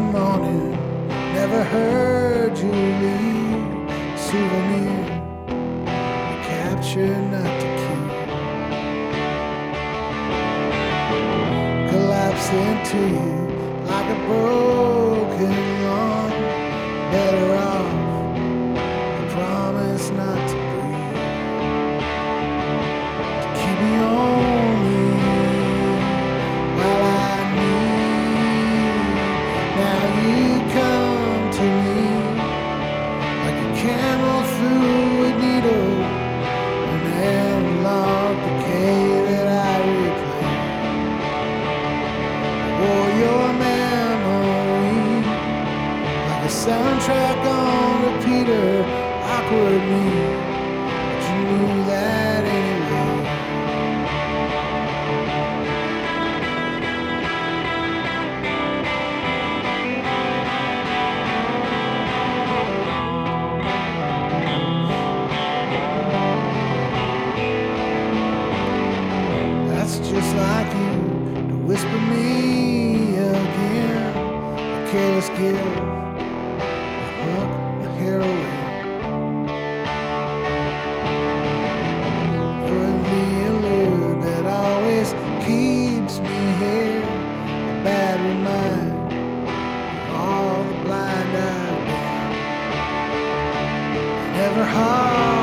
morning, never heard you leave. Souvenir, capture not to keep. Collapse into you like a broken lawn. Better off, I promise not to breathe. To keep me only while I need. Now you come to me like a camel through a needle, an analog decay that I replay. Or your memory like a soundtrack on repeater, awkward me, but you knew that anyway. That's just like you to whisper me again, a careless gift, a hook, a heroin. Put me a lure that always keeps me here, a bad reminder of all the blind I've been. Never hard.